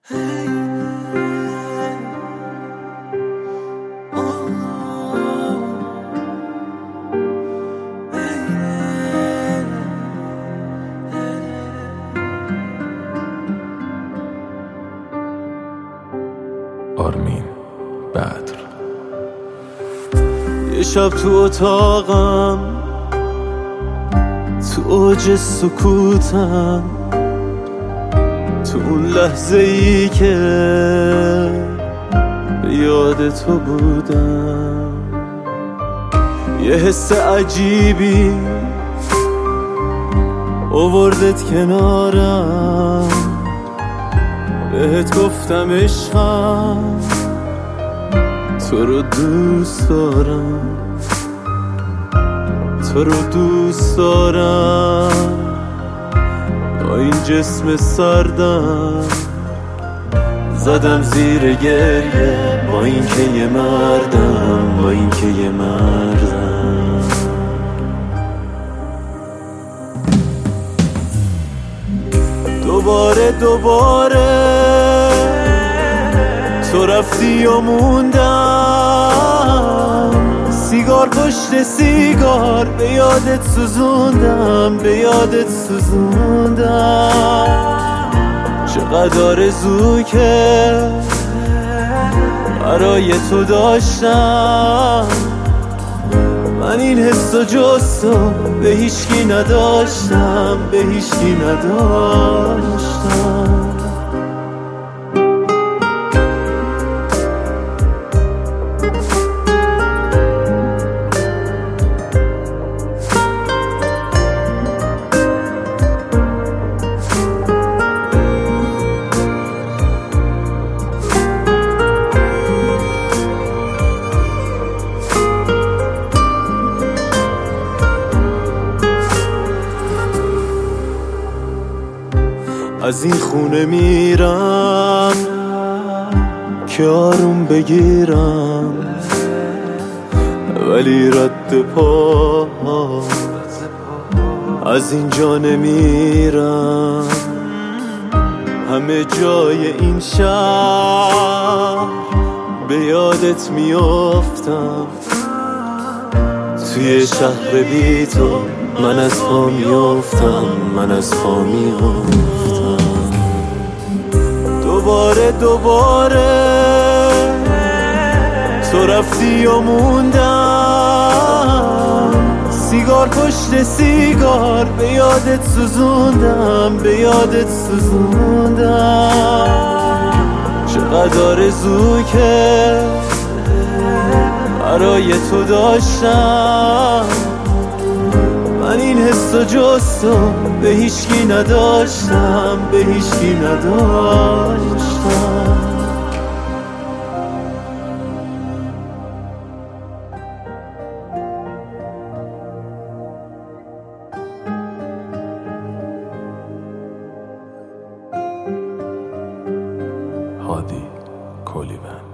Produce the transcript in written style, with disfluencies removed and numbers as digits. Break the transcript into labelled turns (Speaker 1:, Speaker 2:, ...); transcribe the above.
Speaker 1: آرمین بدر.
Speaker 2: یه شب تو اتاقم، تو اوج سکوتم، تو اون لحظه ای که به یاد تو بودم، یه حس عجیبی آوردت کنارم، بهت گفتم عشقم تو رو دوست دارم، تو رو دوست دارم، با این جسم سردم زدم زیر گریه، با این که یه مردم، با این که یه مردم. دوباره تو رفتی و موندم، سیگار پشت سیگار به یادت سوزوندم، به یادت سوزوندم. چقدر آرزو که برای تو داشتم، من این حس و جز تو به هیچکی نداشتم، به هیچکی نداشتم. از این خونه میرم که آروم بگیرم، ولی رد پا از اینجا نمیرم. همه جای این شهر به یادت میافتم، توی شهر بی تو من از پا میافتم، من از پا میافتم. دوباره تو رفتی و موندم، سیگار پشت سیگار به یادت سوزوندم، به یادت سوزوندم. چقدر آرزو که برای تو داشتم، من این حس و جز تو به هیچکی نداشتم، به هیچکی نداشتم.
Speaker 1: هادی کولیبند.